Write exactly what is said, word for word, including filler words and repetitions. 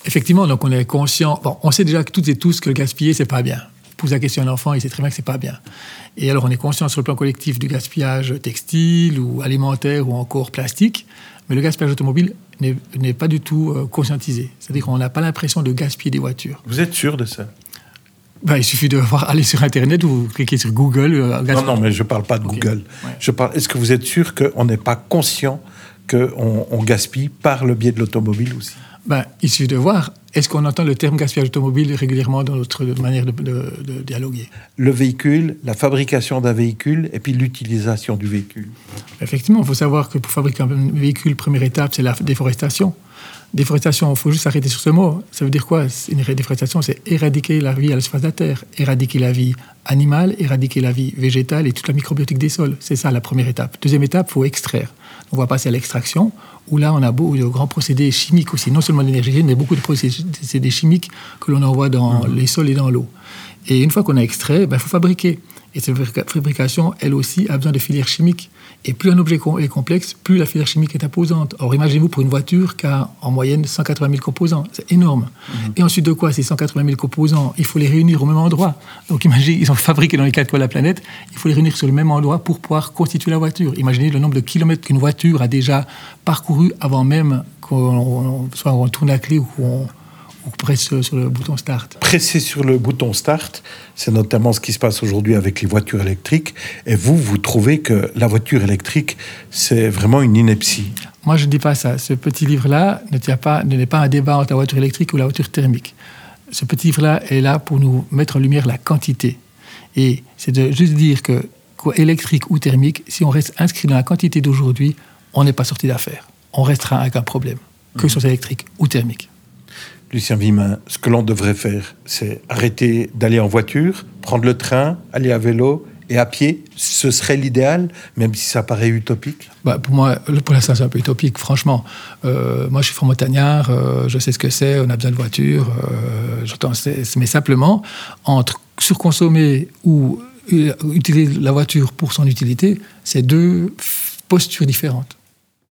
Effectivement, donc on est conscient. Bon, on sait déjà que toutes et tous que le gaspiller, c'est pas bien. Pose la question à un enfant, il sait très bien que c'est pas bien. Et alors, on est conscient sur le plan collectif du gaspillage textile ou alimentaire ou encore plastique, mais le gaspillage automobile n'est, n'est pas du tout euh, conscientisé. C'est-à-dire qu'on n'a pas l'impression de gaspiller des voitures. Vous êtes sûr de ça? Ben, il suffit de voir, aller sur Internet ou vous cliquez sur Google. Euh, non, non, mais je ne parle pas de okay. Google. Ouais. Je parle, est-ce que vous êtes sûr qu'on n'est pas conscient qu'on on gaspille par le biais de l'automobile aussi? Ben, il suffit de voir, est-ce qu'on entend le terme gaspillage automobile régulièrement dans notre manière de, de, de dialoguer? Le véhicule, la fabrication d'un véhicule et puis l'utilisation du véhicule. Effectivement, il faut savoir que pour fabriquer un véhicule, première étape, c'est la déforestation. Déforestation, il faut juste s'arrêter sur ce mot. Ça veut dire quoi? Une déforestation, c'est éradiquer la vie à la surface de la Terre, éradiquer la vie animale, éradiquer la vie végétale et toute la microbiotique des sols. C'est ça la première étape. Deuxième étape, il faut extraire. On va passer à l'extraction, où là, on a beaucoup de grands procédés chimiques aussi, non seulement d'énergie, mais beaucoup de procédés chimiques que l'on envoie dans mmh. les sols et dans l'eau. Et une fois qu'on a extrait, ben, il faut fabriquer. Et cette fabrication, elle aussi, a besoin de filières chimiques. Et plus un objet est complexe, plus la filière chimique est imposante. Alors imaginez-vous pour une voiture qui a en moyenne cent quatre-vingt mille composants. C'est énorme. Mmh. Et ensuite de quoi, ces cent quatre-vingt mille composants, il faut les réunir au même endroit. Donc imaginez, ils sont fabriqués dans les quatre coins de la planète, il faut les réunir sur le même endroit pour pouvoir constituer la voiture. Imaginez le nombre de kilomètres qu'une voiture a déjà parcouru avant même qu'on soit on tourne la clé ou qu'on ou presse sur le bouton Start. Presser sur le bouton Start, c'est notamment ce qui se passe aujourd'hui avec les voitures électriques. Et vous, vous trouvez que la voiture électrique, c'est vraiment une ineptie? Moi, je ne dis pas ça. Ce petit livre-là ne tient pas, ne n'est pas un débat entre la voiture électrique ou la voiture thermique. Ce petit livre-là est là pour nous mettre en lumière la quantité. Et c'est de juste dire que, quoi, électrique ou thermique, si on reste inscrit dans la quantité d'aujourd'hui, on n'est pas sorti d'affaire. On restera avec un problème, que ce soit électrique ou thermique. Lucien Vimin, ce que l'on devrait faire, c'est arrêter d'aller en voiture, prendre le train, aller à vélo et à pied. Ce serait l'idéal, même si ça paraît utopique. Bah, pour moi, pour l'instant, c'est un peu utopique, franchement. Euh, moi, je suis franc-montagnard, euh, je sais ce que c'est, on a besoin de voiture. Euh, j'entends, c'est, mais simplement, entre surconsommer ou utiliser la voiture pour son utilité, c'est deux postures différentes.